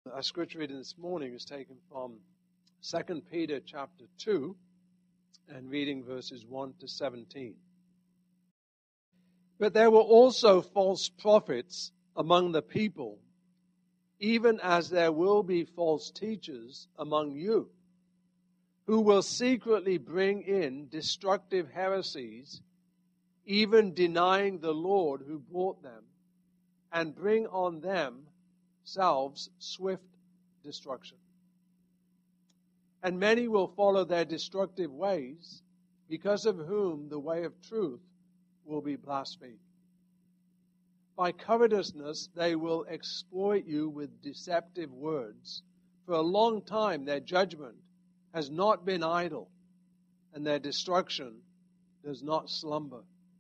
Our scripture reading this morning is taken from 2 Peter chapter 2 and reading verses 1 to 17. But there were also false prophets among the people, even as there will be false teachers among you, who will secretly bring in destructive heresies, even denying the Lord who brought them, and bring on themselves swift destruction. And many will follow their destructive ways, because of whom the way of truth will be blasphemed. By covetousness they will exploit you with deceptive words. For a long time their judgment has not been idle, and their destruction does not slumber.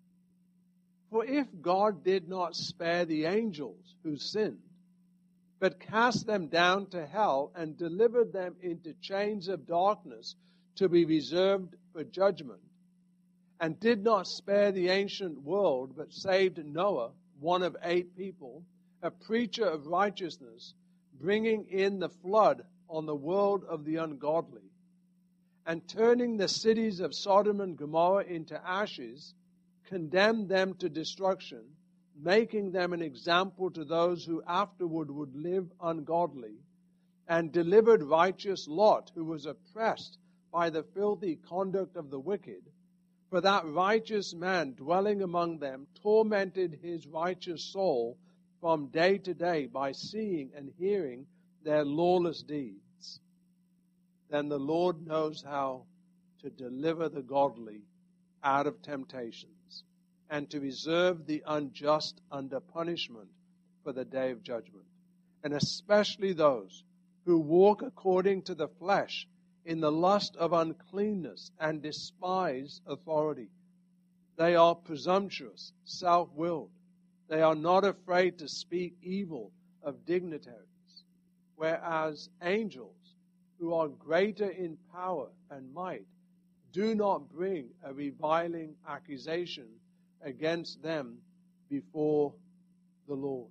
For if God did not spare the angels who sinned, but cast them down to hell and delivered them into chains of darkness to be reserved for judgment, and did not spare the ancient world, but saved Noah, one of 8 people, a preacher of righteousness, bringing in the flood on the world of the ungodly, and turning the cities of Sodom and Gomorrah into ashes, condemned them to destruction, making them an example to those who afterward would live ungodly, and delivered righteous Lot, who was oppressed by the filthy conduct of the wicked. For that righteous man dwelling among them tormented his righteous soul from day to day by seeing and hearing their lawless deeds. Then the Lord knows how to deliver the godly out of temptations, and to reserve the unjust under punishment for the day of judgment, and especially those who walk according to the flesh in the lust of uncleanness and despise authority. They are presumptuous, self-willed. They are not afraid to speak evil of dignitaries, whereas angels, who are greater in power and might, do not bring a reviling accusation against them before the Lord.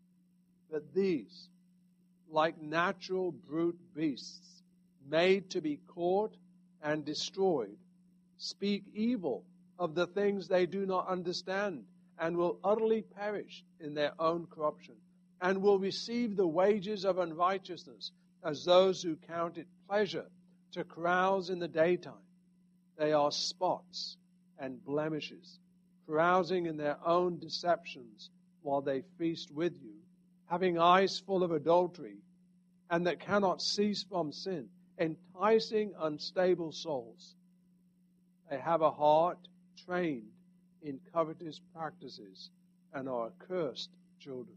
But these, like natural brute beasts, made to be caught and destroyed, speak evil of the things they do not understand, and will utterly perish in their own corruption, and will receive the wages of unrighteousness as those who count it pleasure to carouse in the daytime. They are spots and blemishes, carousing in their own deceptions while they feast with you, having eyes full of adultery, and that cannot cease from sin, enticing unstable souls. They have a heart trained in covetous practices and are accursed children.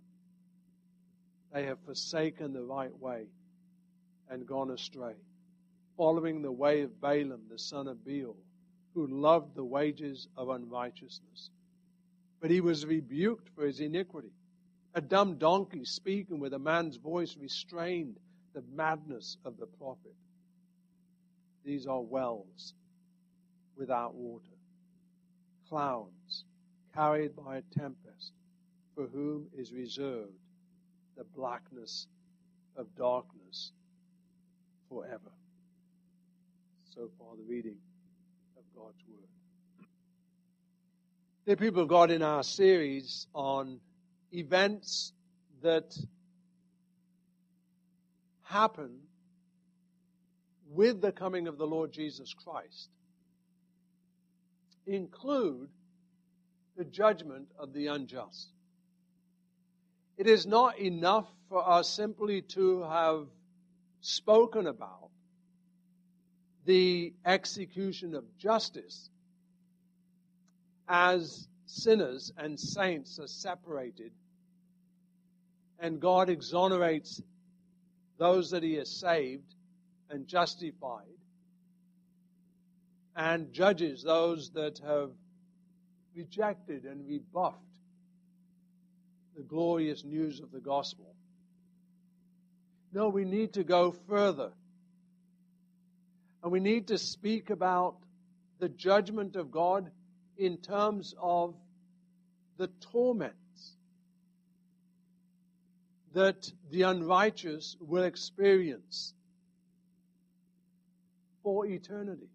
They have forsaken the right way and gone astray, following the way of Balaam the son of Beor, who loved the wages of unrighteousness. But he was rebuked for his iniquity. A dumb donkey speaking with a man's voice restrained the madness of the prophet. These are wells without water, clouds carried by a tempest, for whom is reserved the blackness of darkness forever. So far, the reading of God's Word. Dear people of God, in our series on events that happen with the coming of the Lord Jesus Christ, include the judgment of the unjust. It is not enough for us simply to have spoken about the execution of justice as sinners and saints are separated, and God exonerates those that He has saved and justified, and judges those that have rejected and rebuffed the glorious news of the gospel. No, we need to go further. And we need to speak about the judgment of God in terms of the torments that the unrighteous will experience for eternity.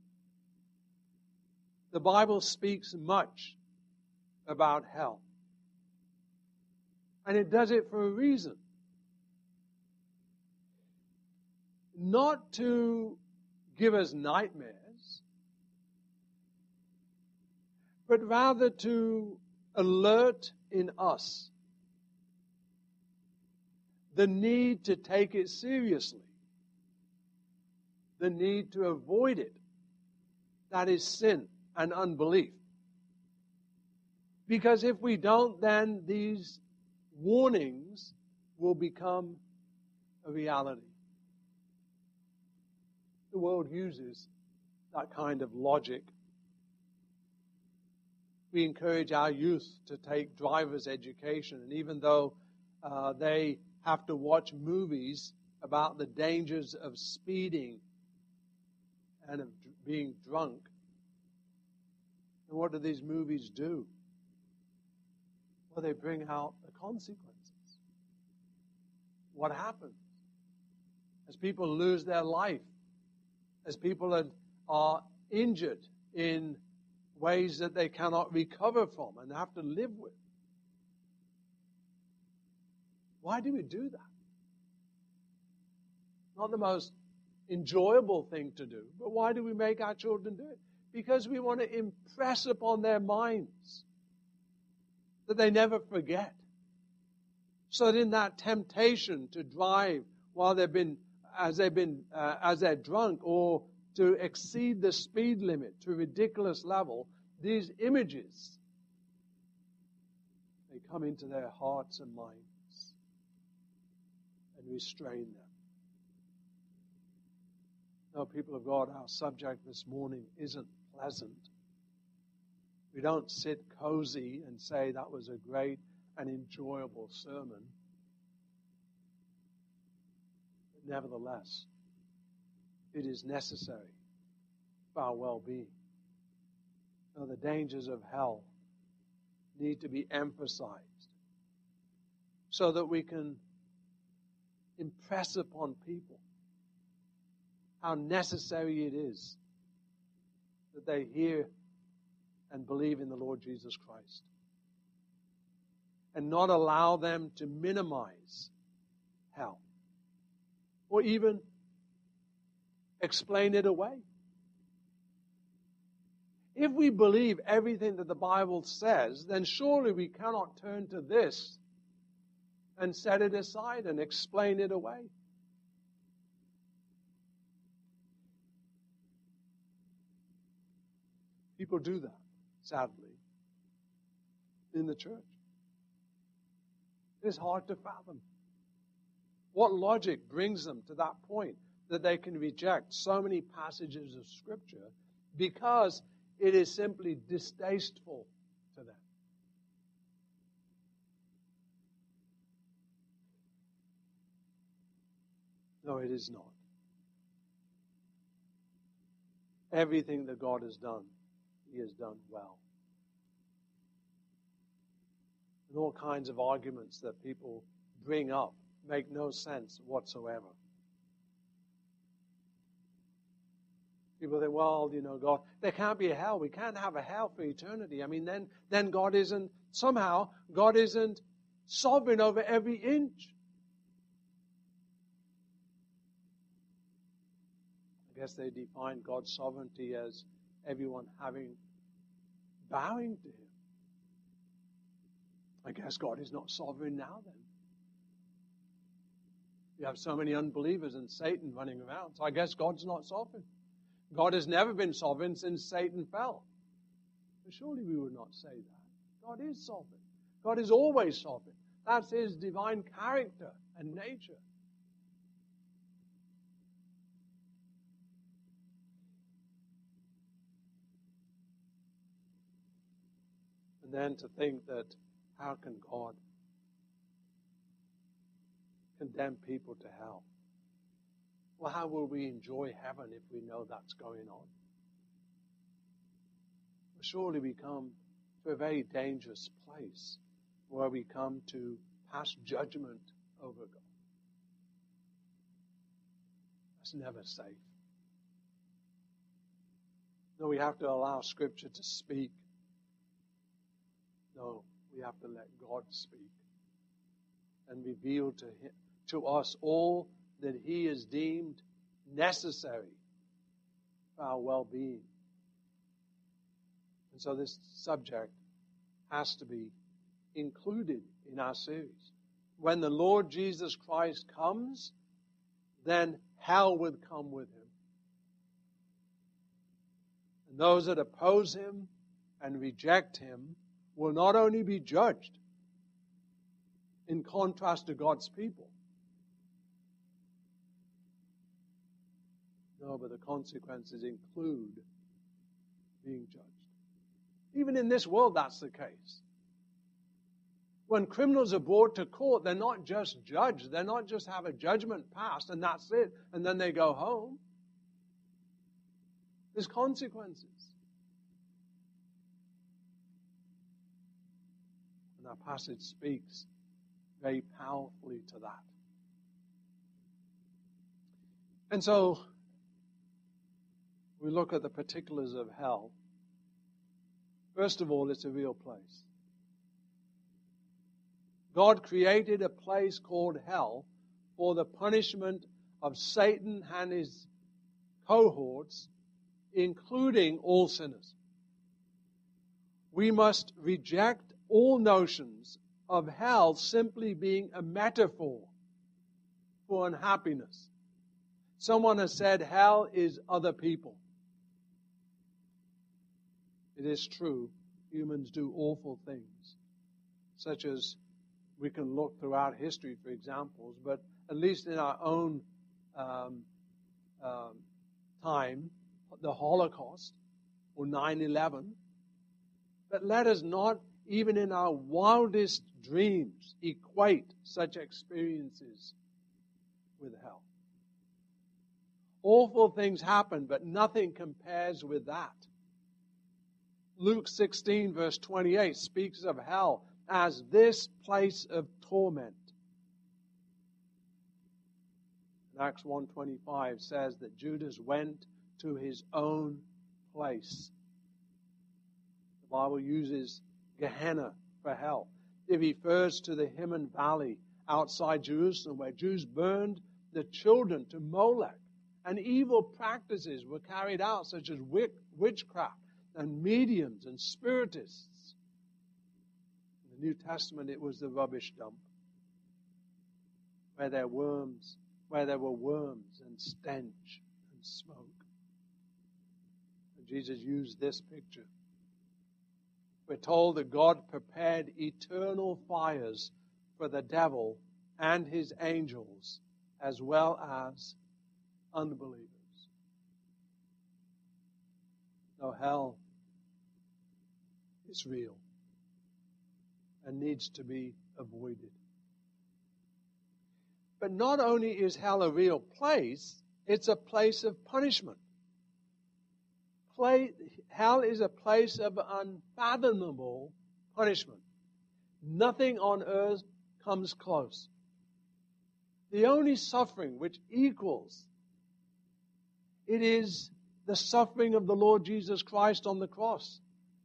The Bible speaks much about hell. And it does it for a reason. Not to give us nightmares, but rather to alert in us the need to take it seriously, the need to avoid it. That is sin and unbelief. Because if we don't, then these warnings will become a reality. The world uses that kind of logic. We encourage our youth to take driver's education, and even though they have to watch movies about the dangers of speeding and of being drunk, and what do these movies do? Well, they bring out the consequences. What happens as people lose their life, as people are injured in ways that they cannot recover from and have to live with? Why do we do that? Not the most enjoyable thing to do, but why do we make our children do it? Because we want to impress upon their minds that they never forget. So that in that temptation to drive while as they're drunk, or to exceed the speed limit to a ridiculous level, these images, they come into their hearts and minds and restrain them. No, people of God, our subject this morning isn't pleasant. We don't sit cozy and say that was a great and enjoyable sermon. But nevertheless, it is necessary for our well-being. Now, the dangers of hell need to be emphasized so that we can impress upon people how necessary it is that they hear and believe in the Lord Jesus Christ, and not allow them to minimize hell or even explain it away. If we believe everything that the Bible says, then surely we cannot turn to this and set it aside and explain it away. People do that, sadly, in the church. It's hard to fathom. What logic brings them to that point that they can reject so many passages of Scripture because it is simply distasteful to them? No, it is not. Everything that God has done, He has done well. And all kinds of arguments that people bring up make no sense whatsoever. People think, well, God, there can't be a hell. We can't have a hell for eternity. I mean, then God isn't sovereign over every inch. I guess they define God's sovereignty as everyone bowing to Him. I guess God is not sovereign now then. You have so many unbelievers and Satan running around, so I guess God's not sovereign. God has never been sovereign since Satan fell. But surely we would not say that. God is sovereign. God is always sovereign. That's His divine character and nature. And then to think that how can God condemn people to hell? Well, how will we enjoy heaven if we know that's going on? Well, surely we come to a very dangerous place where we come to pass judgment over God. That's never safe. No, we have to allow Scripture to speak. No, we have to let God speak and reveal to us all that He is deemed necessary for our well-being. And so this subject has to be included in our series. When the Lord Jesus Christ comes, then hell would come with Him. And those that oppose Him and reject Him will not only be judged in contrast to God's people. No, but the consequences include being judged. Even in this world, that's the case. When criminals are brought to court, they're not just judged. They're not just have a judgment passed and that's it, and then they go home. There's consequences. And our passage speaks very powerfully to that. And so, we look at the particulars of hell. First of all, it's a real place. God created a place called hell for the punishment of Satan and his cohorts, including all sinners. We must reject all notions of hell simply being a metaphor for unhappiness. Someone has said hell is other people. It is true, humans do awful things, such as we can look throughout history for examples, but at least in our own time, the Holocaust or 9/11. But let us not, even in our wildest dreams, equate such experiences with hell. Awful things happen, but nothing compares with that. Luke 16, verse 28, speaks of hell as this place of torment. Acts 1:25 says that Judas went to his own place. The Bible uses Gehenna for hell. It refers to the Hinnom Valley outside Jerusalem, where Jews burned the children to Molech, and evil practices were carried out, such as witchcraft and mediums and spiritists. In the New Testament, it was the rubbish dump, where there were worms and stench and smoke. And Jesus used this picture. We're told that God prepared eternal fires for the devil and his angels, as well as unbelievers. No, hell is real and needs to be avoided. But not only is hell a real place, it's a place of punishment. Hell is a place of unfathomable punishment. Nothing on earth comes close. The only suffering which equals it is the suffering of the Lord Jesus Christ on the cross.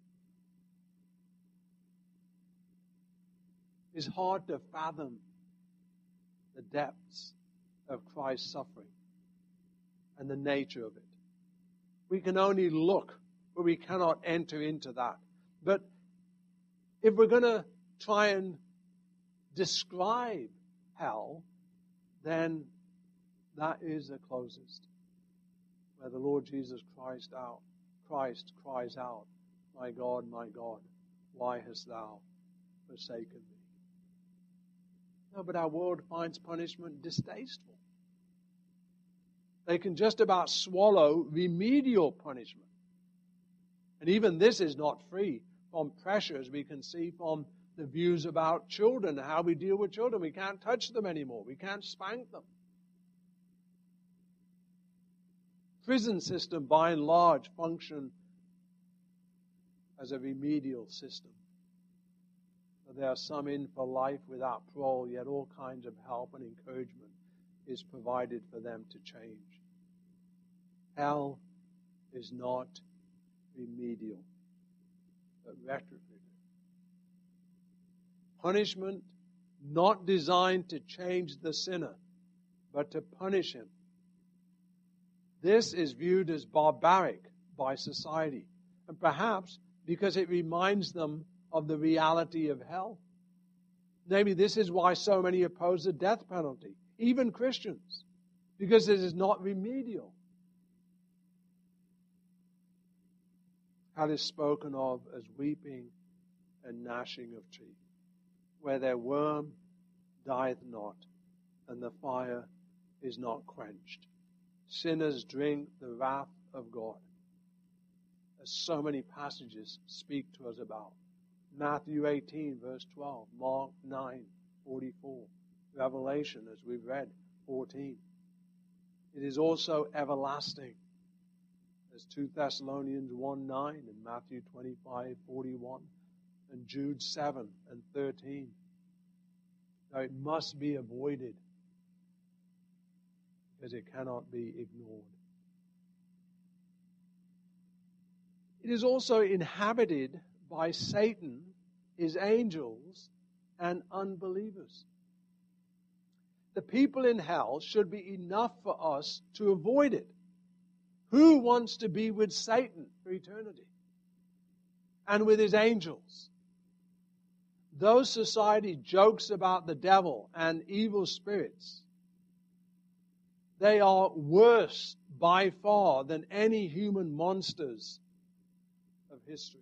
It's hard to fathom the depths of Christ's suffering and the nature of it. We can only look, but we cannot enter into that. But if we're going to try and describe hell, then that is the closest, where the Lord Jesus Christ cries out, my God, why hast thou forsaken me? No, but our world finds punishment distasteful. They can just about swallow remedial punishment. And even this is not free from pressures we can see from the views about children, how we deal with children. We can't touch them anymore. We can't spank them. Prison system, by and large, function as a remedial system. There are some in for life without parole, yet all kinds of help and encouragement is provided for them to change. Hell is not remedial, but retributive. Punishment not designed to change the sinner, but to punish him. This is viewed as barbaric by society, and perhaps because it reminds them of the reality of hell. Namely, this is why so many oppose the death penalty, even Christians, because it is not remedial. Hell is spoken of as weeping and gnashing of teeth, where their worm dieth not, and the fire is not quenched. Sinners drink the wrath of God, as so many passages speak to us about. Matthew 18, verse 12, Mark 9, 44, Revelation, as we've read, 14. It is also everlasting, as 2 Thessalonians 1, 9, and Matthew 25, 41, and Jude 7 and 13. Now it must be avoided, because it cannot be ignored. It is also inhabited by Satan, his angels, and unbelievers. The people in hell should be enough for us to avoid it. Who wants to be with Satan for eternity? And with his angels? Though society jokes about the devil and evil spirits, they are worse by far than any human monsters of history.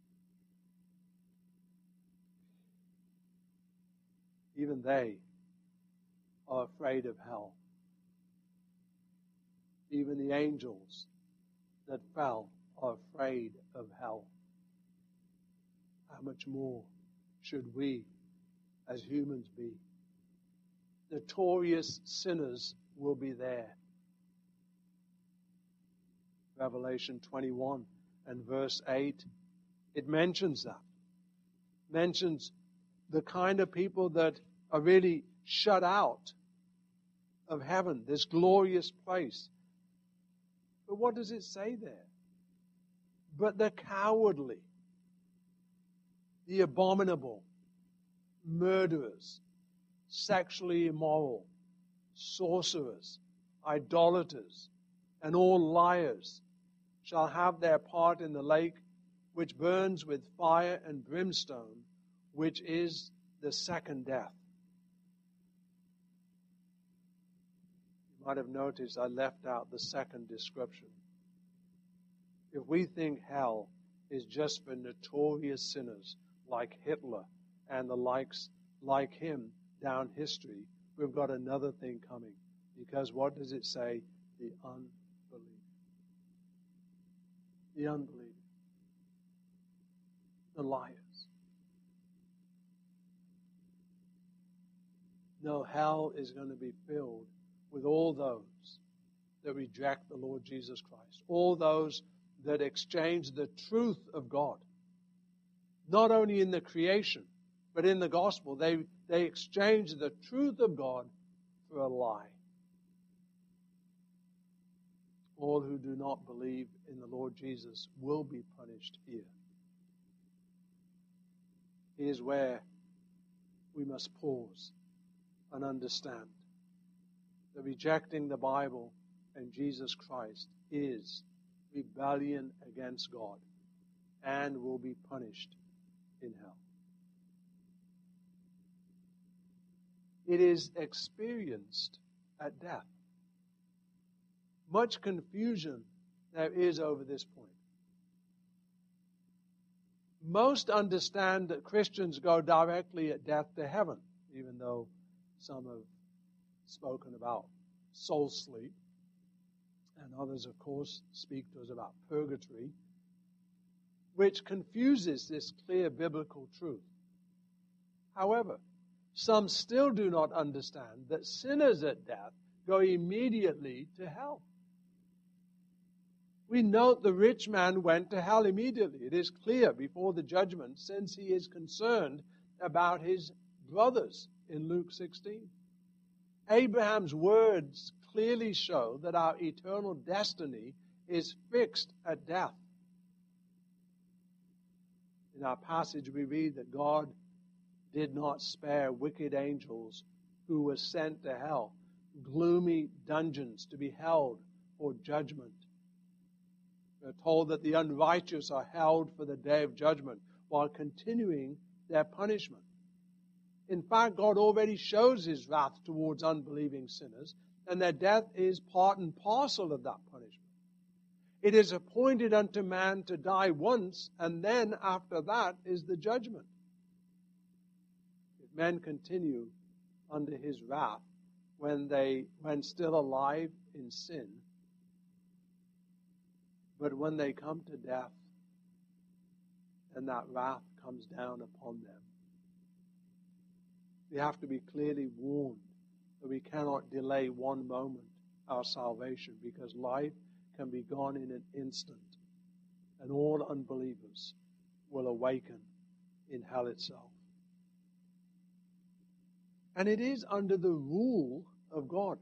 Even they are afraid of hell. Even the angels that fell are afraid of hell. How much more should we as humans be? Notorious sinners will be there. Revelation 21 and verse 8, it mentions that. Mentions the kind of people that are really shut out of heaven, this glorious place. But what does it say there? But the cowardly, the abominable, murderers, sexually immoral, sorcerers, idolaters, and all liars shall have their part in the lake which burns with fire and brimstone, which is the second death. You might have noticed I left out the second description. If we think hell is just for notorious sinners like Hitler and the likes like him down history, we've got another thing coming. Because what does it say? The unbelieving. The unbelieving. The liars. No, hell is going to be filled with all those that reject the Lord Jesus Christ. All those that exchange the truth of God. Not only in the creation, but in the gospel. They exchange the truth of God for a lie. All who do not believe in the Lord Jesus will be punished here. Here's where we must pause and understand that rejecting the Bible and Jesus Christ is rebellion against God and will be punished in hell. It is experienced at death. Much confusion there is over this point. Most understand that Christians go directly at death to heaven, even though some have spoken about soul sleep, and others, of course, speak to us about purgatory, which confuses this clear biblical truth. However, some still do not understand that sinners at death go immediately to hell. We note the rich man went to hell immediately. It is clear before the judgment, since he is concerned about his brothers in Luke 16. Abraham's words clearly show that our eternal destiny is fixed at death. In our passage, we read that God did not spare wicked angels who were sent to hell, gloomy dungeons to be held for judgment. We're told that the unrighteous are held for the day of judgment while continuing their punishment. In fact, God already shows his wrath towards unbelieving sinners, and their death is part and parcel of that punishment. It is appointed unto man to die once, and then after that is the judgment. If men continue under his wrath when still alive in sin, but when they come to death, and that wrath comes down upon them, we have to be clearly warned that we cannot delay one moment our salvation, because life can be gone in an instant, and all unbelievers will awaken in hell itself. And it is under the rule of God.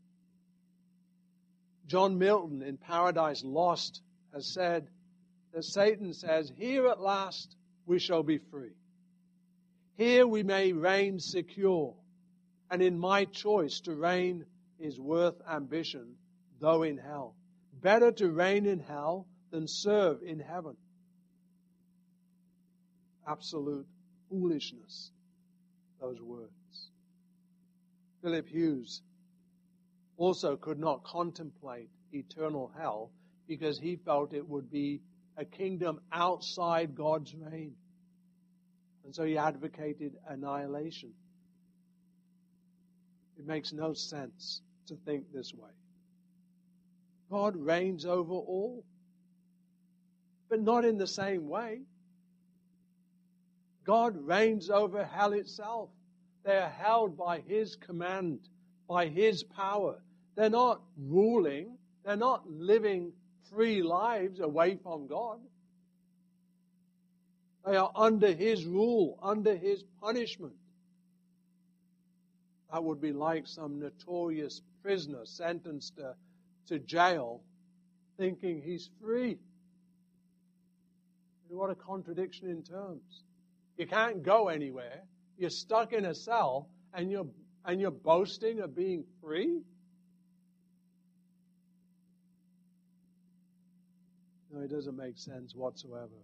John Milton in Paradise Lost has said that Satan says, "Here at last we shall be free. Here we may reign secure, and in my choice to reign is worth ambition, though in hell. Better to reign in hell than serve in heaven." Absolute foolishness, those words. Philip Hughes also could not contemplate eternal hell because he felt it would be a kingdom outside God's reign. And so he advocated annihilation. It makes no sense to think this way. God reigns over all, but not in the same way. God reigns over hell itself. They are held by his command, by his power. They're not ruling. They're not living free lives away from God. They are under his rule, under his punishment. That would be like some notorious prisoner sentenced to jail thinking he's free. What a contradiction in terms. You can't go anywhere. You're stuck in a cell and you're boasting of being free? No, it doesn't make sense whatsoever.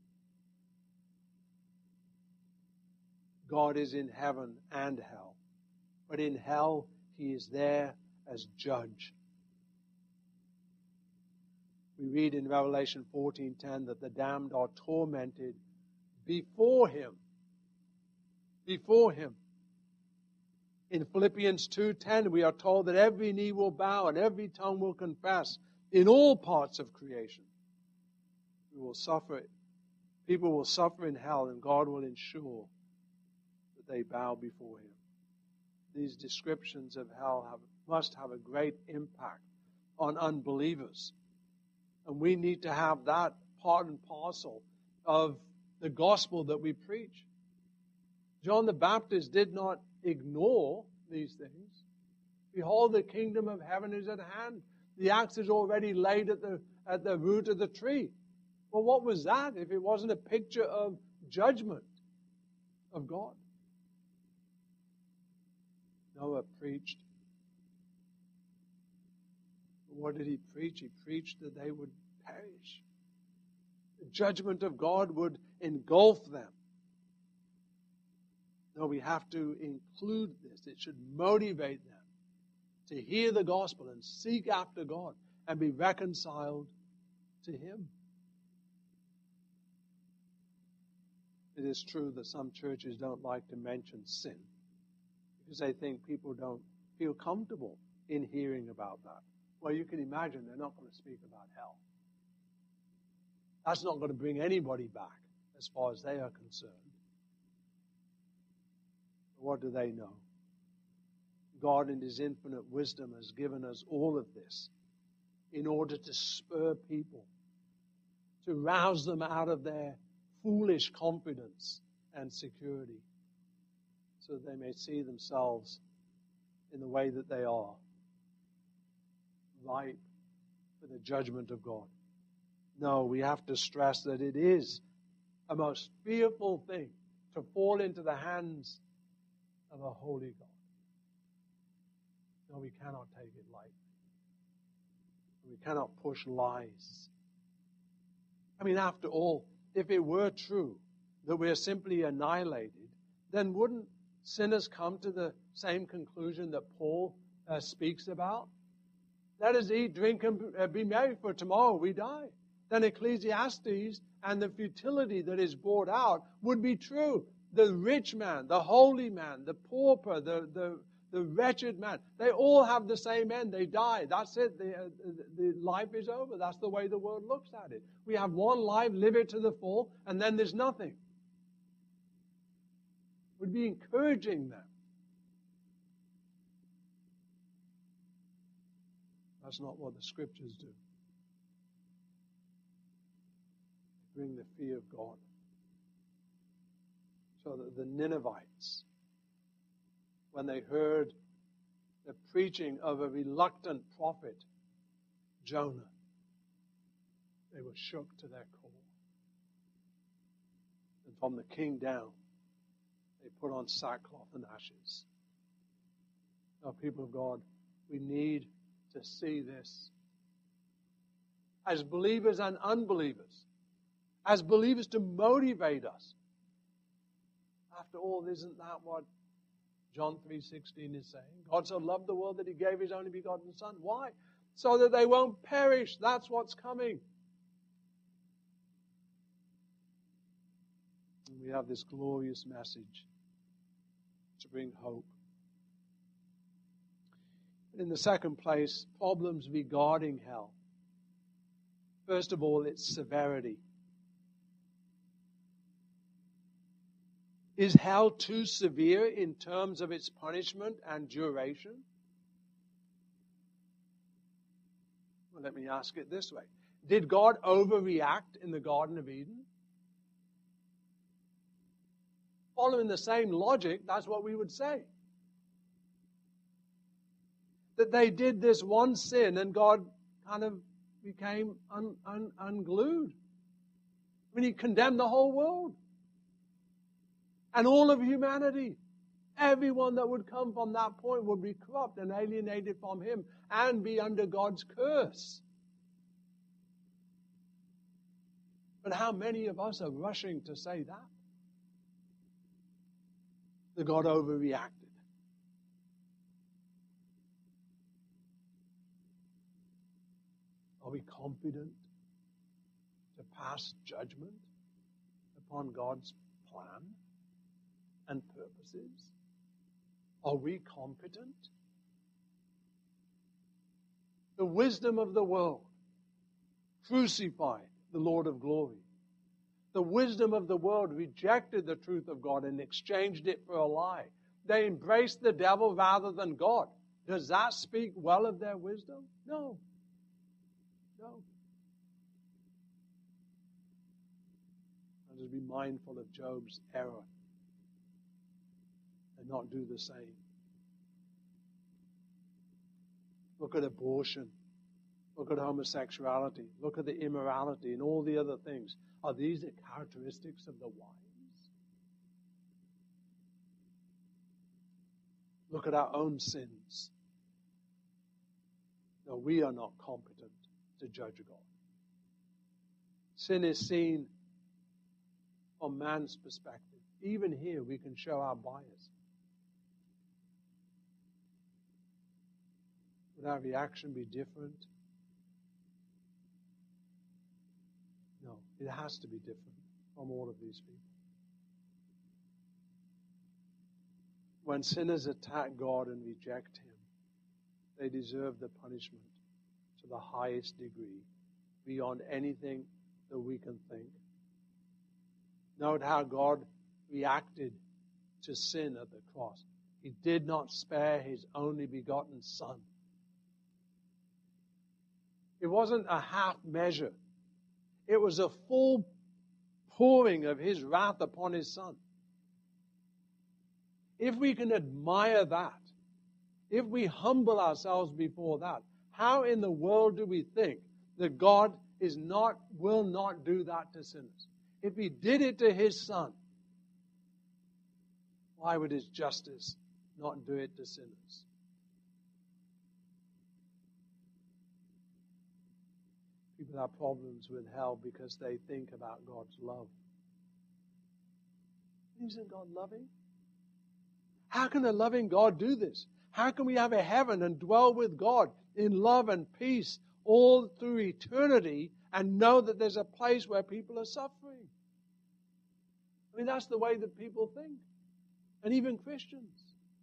God is in heaven and hell. But in hell, he is there as judge. We read in Revelation 14:10 that the damned are tormented before him. Before him. In Philippians 2:10, we are told that every knee will bow and every tongue will confess in all parts of creation. People will suffer in hell, and God will ensure that they bow before him. These descriptions of hell must have a great impact on unbelievers. And we need to have that part and parcel of the gospel that we preach. John the Baptist did not ignore these things. Behold, the kingdom of heaven is at hand. The axe is already laid at the root of the tree. Well, what was that if it wasn't a picture of judgment of God? Noah preached. What did he preach? He preached that they would perish. The judgment of God would engulf them. No, we have to include this. It should motivate them to hear the gospel and seek after God and be reconciled to him. It is true that some churches don't like to mention sin because they think people don't feel comfortable in hearing about that. Well, you can imagine they're not going to speak about hell. That's not going to bring anybody back as far as they are concerned. What do they know? God in his infinite wisdom has given us all of this in order to spur people, to rouse them out of their foolish confidence and security. so that they may see themselves in the way that they are, ripe for the judgment of God. No, we have to stress that it is a most fearful thing to fall into the hands of a holy God. No, we cannot take it lightly. We cannot push lies. I mean, after all, if it were true that we're simply annihilated, then wouldn't sinners come to the same conclusion that Paul speaks about? Let us eat, drink, and be merry, for tomorrow we die. Then Ecclesiastes and the futility that is brought out would be true. The rich man, the holy man, the pauper, the wretched man, they all have the same end. They die. That's it. The life is over. That's the way the world looks at it. We have one life, live it to the full, and then there's nothing. We'd be encouraging them. That's not what the Scriptures do. They bring the fear of God. So that the Ninevites, when they heard the preaching of a reluctant prophet, Jonah, they were shook to their core. And from the king down, they put on sackcloth and ashes. Now, people of God, we need to see this. As believers and unbelievers, as believers to motivate us. After all, isn't that what John 3:16 is saying? God so loved the world that He gave His only begotten Son. Why? So that they won't perish. That's what's coming. And we have this glorious message to bring hope. In the second place, problems regarding hell. First of all, its severity. Is hell too severe in terms of its punishment and duration? Well, let me ask it this way. Did God overreact in the Garden of Eden? Following the same logic, that's what we would say. That they did this one sin and God kind of became unglued. I mean, He condemned the whole world. And all of humanity. Everyone that would come from that point would be corrupt and alienated from Him and be under God's curse. But how many of us are rushing to say that? That God overreacted. Are we confident to pass judgment upon God's plan and purposes? Are we competent? The wisdom of the world crucified the Lord of glory. The wisdom of the world rejected the truth of God and exchanged it for a lie. They embraced the devil rather than God. Does that speak well of their wisdom? No. No. Let us be mindful of Job's error and not do the same. Look at abortion. Look at homosexuality. Look at the immorality and all the other things. Are these the characteristics of the wise? Look at our own sins. No, we are not competent to judge God. Sin is seen from man's perspective. Even here, we can show our bias. Would our reaction be different? No, it has to be different from all of these people. When sinners attack God and reject Him, they deserve the punishment to the highest degree, beyond anything that we can think. Note how God reacted to sin at the cross. He did not spare His only begotten Son. It wasn't a half measure. It was a full pouring of His wrath upon His Son. if we can admire that, if we humble ourselves before that, how in the world do we think that God will not do that to sinners? If he did it to his Son, why would his justice not do it to sinners? People have problems with hell because they think about God's love. Isn't God loving? How can a loving God do this? How can we have a heaven and dwell with God in love and peace all through eternity and know that there's a place where people are suffering? I mean, that's the way that people think. And even Christians.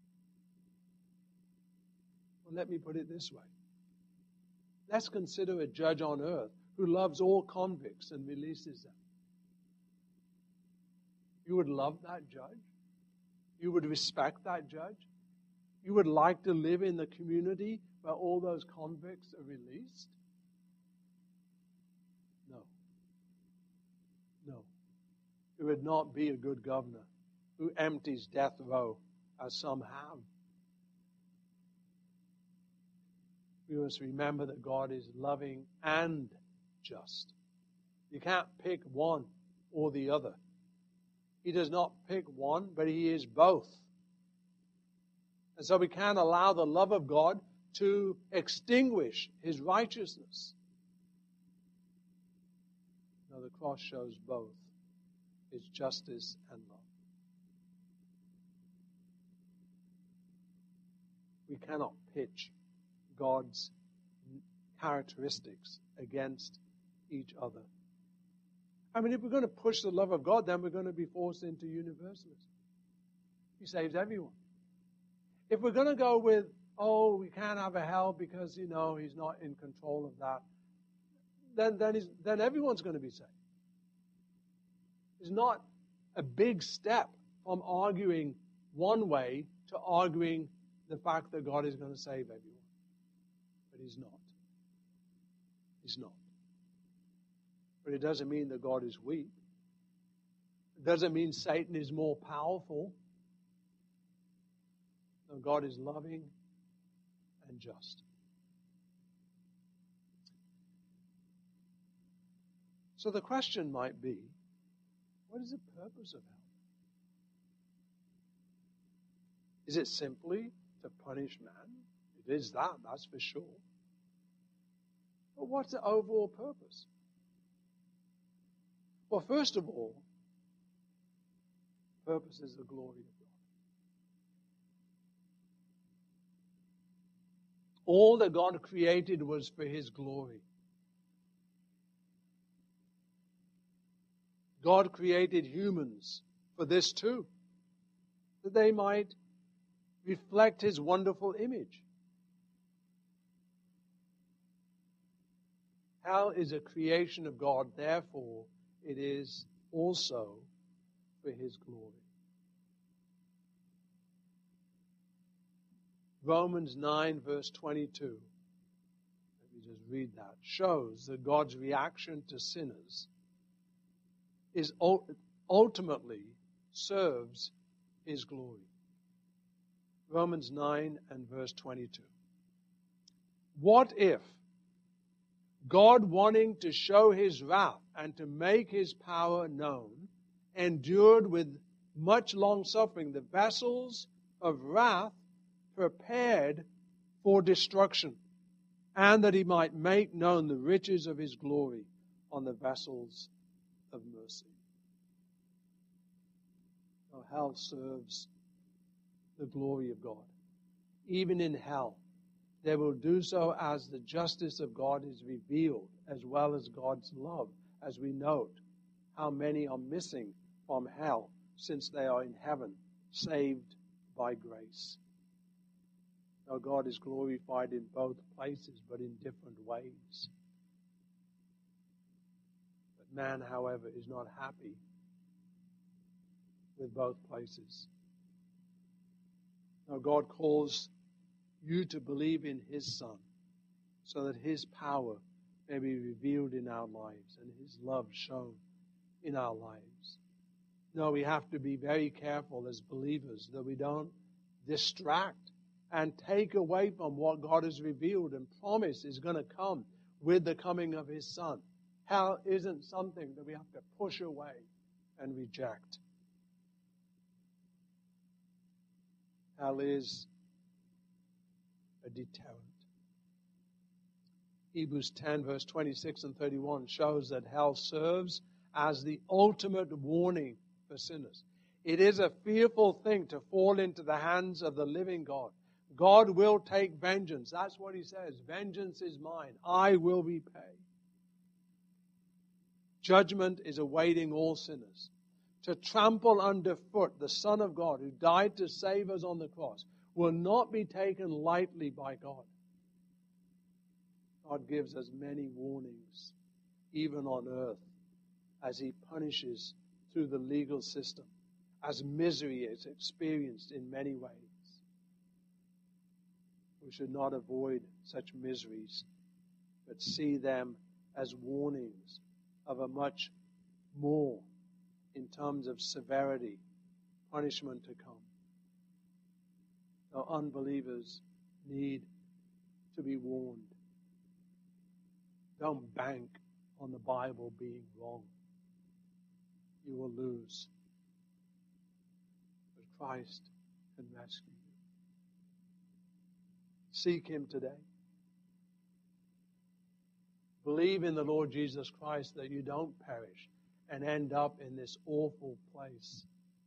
Well, let me put it this way. Let's consider a judge on earth who loves all convicts and releases them. You would love that judge? You would respect that judge? You would like to live in the community where all those convicts are released? No. No. It would not be a good governor who empties death row as some have. We must remember that God is loving and just. You can't pick one or the other. He does not pick one, but he is both. And so we can't allow the love of God to extinguish his righteousness. No, the cross shows both his justice and love. We cannot pitch God's characteristics against each other. I mean, if we're going to push the love of God, then we're going to be forced into universalism. He saves everyone. If we're going to go with, we can't have a hell because, he's not in control of that, then everyone's going to be saved. It's not a big step from arguing one way to arguing the fact that God is going to save everyone. But he's not. He's not. But it doesn't mean that God is weak. It doesn't mean Satan is more powerful. No, God is loving and just. So the question might be, what is the purpose of hell? Is it simply to punish man? It is that, that's for sure. But what's the overall purpose? Well, first of all, purpose is the glory of God. All that God created was for his glory. God created humans for this too, that they might reflect his wonderful image. Hell is a creation of God, therefore it is also for his glory. Romans 9 verse 22, let me just read that, shows that God's reaction to sinners is ultimately serves his glory. Romans 9 and verse 22. What if God, wanting to show his wrath and to make his power known, endured with much long suffering the vessels of wrath prepared for destruction, and that he might make known the riches of his glory on the vessels of mercy? Oh, hell serves the glory of God. Even in hell, they will do so as the justice of God is revealed, as well as God's love, as we note how many are missing from hell since they are in heaven, saved by grace. Now, God is glorified in both places, but in different ways. But man, however, is not happy with both places. Now, God calls you to believe in his Son, so that his power may be revealed in our lives and his love shown in our lives. No, we have to be very careful as believers that we don't distract and take away from what God has revealed and promised is going to come with the coming of His Son. Hell isn't something that we have to push away and reject. Hell is a deterrent. Hebrews 10 verse 26 and 31 shows that hell serves as the ultimate warning for sinners. It is a fearful thing to fall into the hands of the living God. God will take vengeance. That's what He says. Vengeance is mine. I will repay. Judgment is awaiting all sinners. To trample underfoot the Son of God who died to save us on the cross will not be taken lightly by God. God gives us many warnings, even on earth, as He punishes through the legal system, as misery is experienced in many ways. We should not avoid such miseries, but see them as warnings of a much more, in terms of severity, punishment to come. Our unbelievers need to be warned. Don't bank on the Bible being wrong. You will lose. But Christ can rescue you. Seek Him today. Believe in the Lord Jesus Christ that you don't perish and end up in this awful place.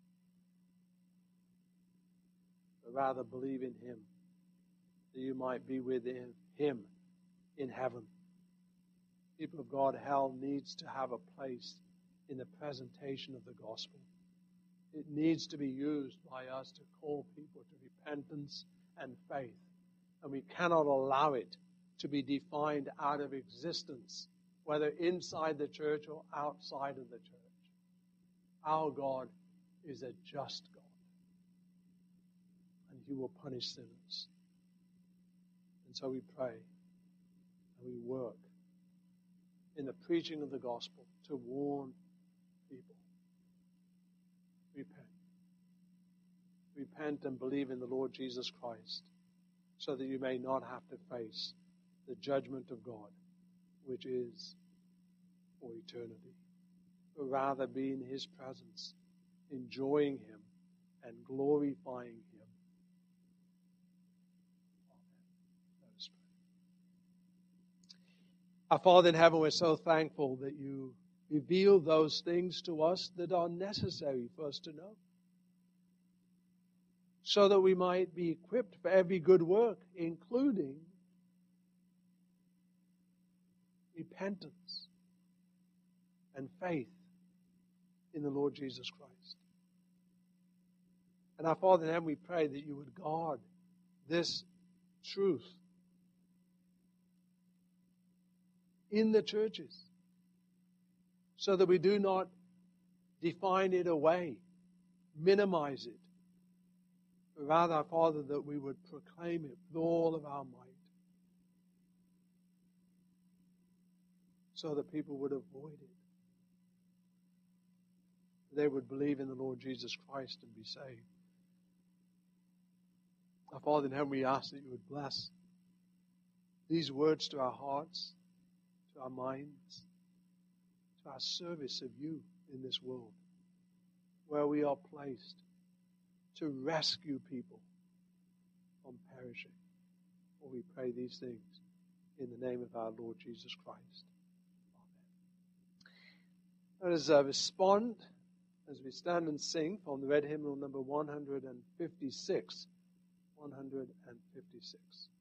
But rather believe in Him that you might be with Him in heaven. People of God, hell needs to have a place in the presentation of the gospel. It needs to be used by us to call people to repentance and faith. And we cannot allow it to be defined out of existence, whether inside the church or outside of the church. Our God is a just God, and He will punish sinners. And so we pray and we work in the preaching of the gospel to warn people. Repent. Repent and believe in the Lord Jesus Christ, so that you may not have to face the judgment of God, which is for eternity, but rather be in His presence, enjoying Him and glorifying Him. Amen. Let us pray. Our Father in heaven, we're so thankful that you reveal those things to us that are necessary for us to know, so that we might be equipped for every good work, including repentance and faith in the Lord Jesus Christ. And our Father in heaven, we pray that you would guard this truth in the churches, so that we do not define it away, minimize it, but rather, Father, that we would proclaim it with all of our might, so that people would avoid it. They would believe in the Lord Jesus Christ and be saved. Our Father in heaven, we ask that you would bless these words to our hearts, to our minds, to our service of you in this world, where we are placed to rescue people from perishing. For we pray these things in the name of our Lord Jesus Christ. Let us respond as we stand and sing from the red hymnal number 156. 156.